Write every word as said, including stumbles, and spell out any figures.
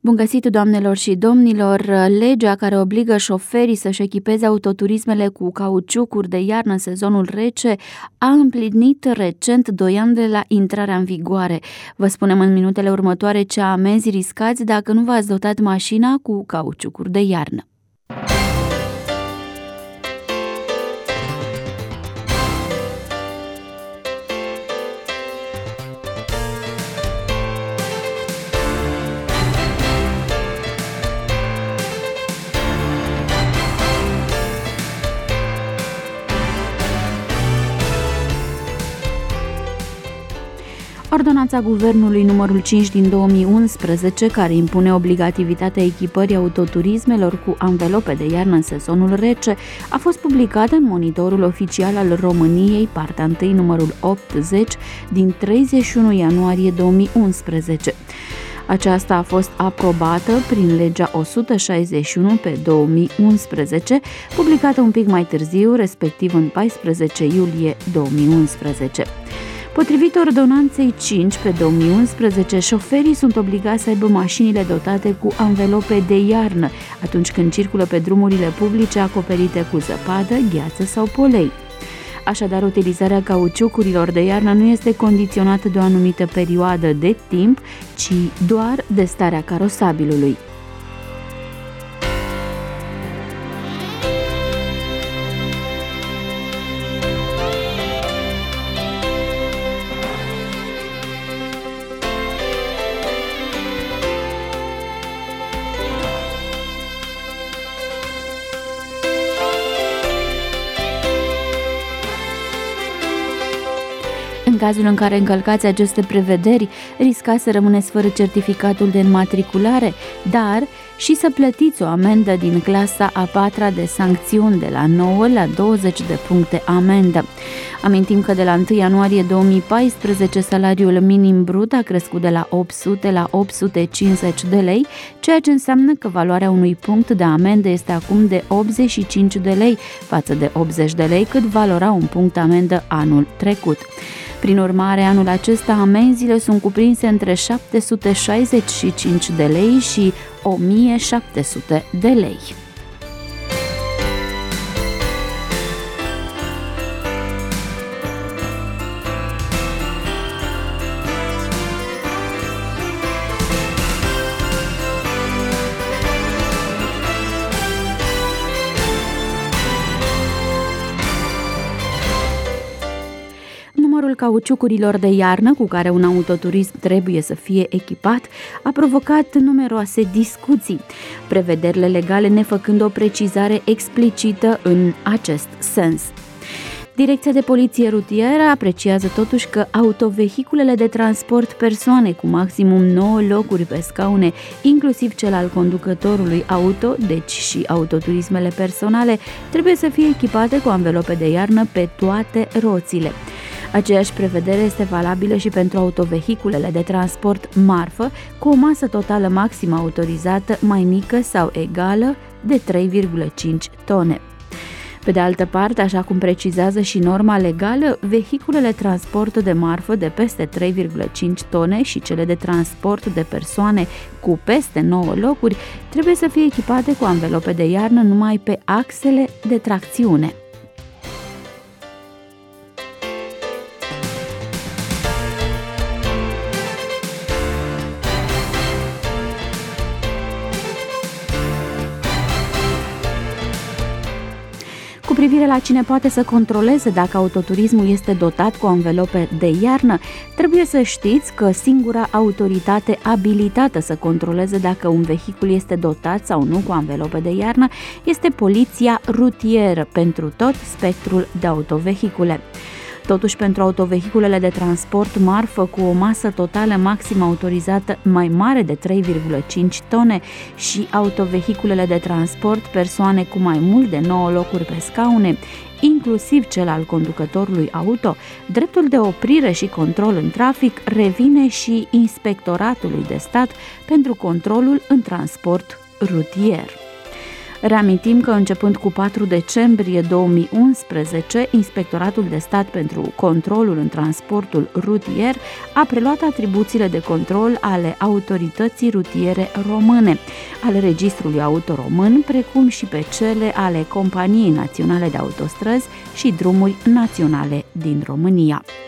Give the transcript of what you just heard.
Bun găsit, doamnelor și domnilor! Legea care obligă șoferii să-și echipeze autoturismele cu cauciucuri de iarnă în sezonul rece a împlinit recent doi ani de la intrarea în vigoare. Vă spunem în minutele următoare ce amenzi riscați dacă nu v-ați dotat mașina cu cauciucuri de iarnă. Ordonanța Guvernului numărul cinci din două mii unsprezece, care impune obligativitatea echipării autoturismelor cu anvelope de iarnă în sezonul rece, a fost publicată în Monitorul Oficial al României, partea unu, numărul optzeci, din treizeci și unu ianuarie două mii unsprezece. Aceasta a fost aprobată prin legea o sută șaizeci și unu pe două mii unsprezece, publicată un pic mai târziu, respectiv în paisprezece iulie două mii unsprezece. Potrivit ordonanței cinci pe două mii unsprezece, șoferii sunt obligați să aibă mașinile dotate cu anvelope de iarnă atunci când circulă pe drumurile publice acoperite cu zăpadă, gheață sau polei. Așadar, utilizarea cauciucurilor de iarnă nu este condiționată de o anumită perioadă de timp, ci doar de starea carosabilului. În cazul în care încălcați aceste prevederi, riscați să rămâneți fără certificatul de înmatriculare, dar și să plătiți o amendă din clasa a patra de sancțiuni de la nouă la douăzeci de puncte amendă. Amintim că de la unu ianuarie două mii paisprezece salariul minim brut a crescut de la opt sute la opt sute cincizeci de lei, ceea ce înseamnă că valoarea unui punct de amendă este acum de optzeci și cinci de lei față de optzeci de lei cât valora un punct amendă anul trecut. Prin urmare, anul acesta amenziile sunt cuprinse între șapte sute șaizeci și cinci de lei și o mie șapte sute de lei. Numărul cauciucurilor de iarnă cu care un autoturism trebuie să fie echipat a provocat numeroase discuții, prevederile legale nefăcând o precizare explicită în acest sens. Direcția de Poliție Rutieră apreciază totuși că autovehiculele de transport persoane cu maximum nouă locuri pe scaune, inclusiv cel al conducătorului auto, deci și autoturismele personale, trebuie să fie echipate cu anvelope de iarnă pe toate roțile. Aceeași prevedere este valabilă și pentru autovehiculele de transport marfă cu o masă totală maximă autorizată mai mică sau egală de trei virgulă cinci tone. Pe de altă parte, așa cum precizează și norma legală, vehiculele transport de marfă de peste trei virgulă cinci tone și cele de transport de persoane cu peste nouă locuri trebuie să fie echipate cu anvelope de iarnă numai pe axele de tracțiune. Cu privire la cine poate să controleze dacă autoturismul este dotat cu anvelope de iarnă, trebuie să știți că singura autoritate abilitată să controleze dacă un vehicul este dotat sau nu cu anvelope de iarnă este Poliția Rutieră pentru tot spectrul de autovehicule. Totuși, pentru autovehiculele de transport marfă cu o masă totală maximă autorizată mai mare de trei virgulă cinci tone și autovehiculele de transport persoane cu mai mult de nouă locuri pe scaune, inclusiv cel al conducătorului auto, dreptul de oprire și control în trafic revine și Inspectoratului de Stat pentru controlul în transport rutier. Reamintim că începând cu patru decembrie două mii unsprezece, Inspectoratul de Stat pentru Controlul în Transportul Rutier a preluat atribuțiile de control ale Autorității Rutiere Române, ale Registrului Auto Român, precum și pe cele ale Companiei Naționale de Autostrăzi și Drumuri Naționale din România.